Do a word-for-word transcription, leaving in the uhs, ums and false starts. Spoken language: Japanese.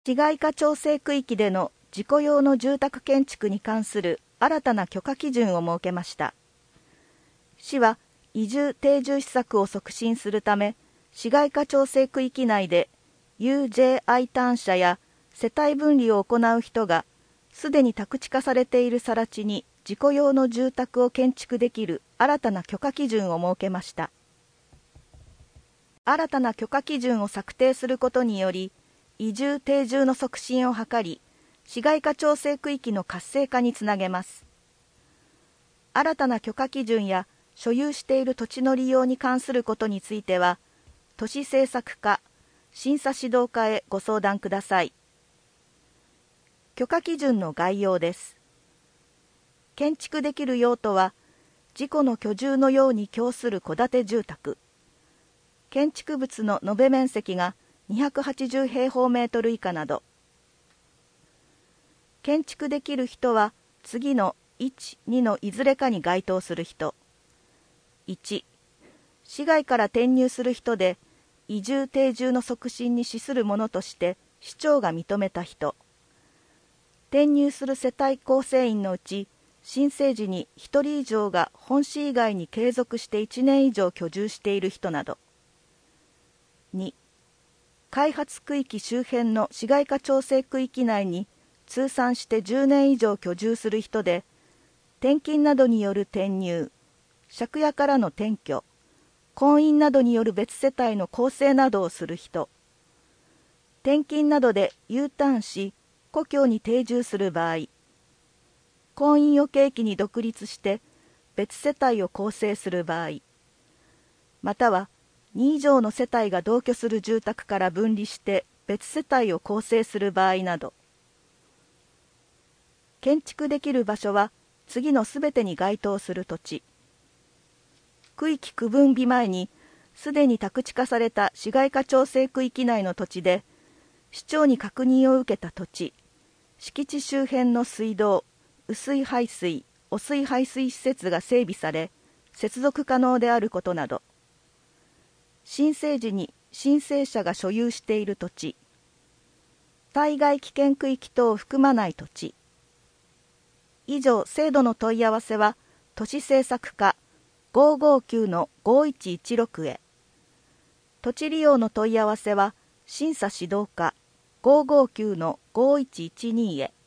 市街化調整区域での自己用の住宅建築に関する新たな許可基準を設けました。市は移住定住施策を促進するため、市街化調整区域内で ユージェーアイ 単車や世帯分離を行う人がすでに宅地化されている更地に自己用の住宅を建築できる新たな許可基準を設けました。新たな許可基準を策定することにより、移住定住の促進を図り、市街化調整区域の活性化につなげます。新たな許可基準や所有している土地の利用に関することについては、都市政策課、審査指導課へご相談ください。許可基準の概要です。建築できる用途は、自己の居住のように供する戸建て住宅。建築物の延べ面積がにひゃくはちじゅう平方メートル以下など。建築できる人は、次のいち、にのいずれかに該当する人。いち、市外から転入する人で、移住定住の促進に資するものとして市長が認めた人。転入する世帯構成員のうち、申請時にひとり以上が本市以外に継続していちねん以上居住している人など。に、開発区域周辺の市街化調整区域内に通算してじゅうねん以上居住する人で、転勤などによる転入、借家からの転居、婚姻などによる別世帯の構成などをする人、転勤などで U ターンし、故郷に定住する場合、婚姻を契機に独立して別世帯を構成する場合、またはに以上の世帯が同居する住宅から分離して別世帯を構成する場合など。建築できる場所は次のすべてに該当する土地。区域区分日前にすでに宅地化された市街化調整区域内の土地で、市長に確認を受けた土地、敷地周辺の水道、雨水排水、汚水排水施設が整備され、接続可能であることなど。申請時に申請者が所有している土地、災害危険区域等を含まない土地。以上、制度の問い合わせは、都市政策課 ごーごーきゅうのごいちいちろく へ。土地利用の問い合わせは、審査指導課 ごーごーきゅうのごいちいちに へ。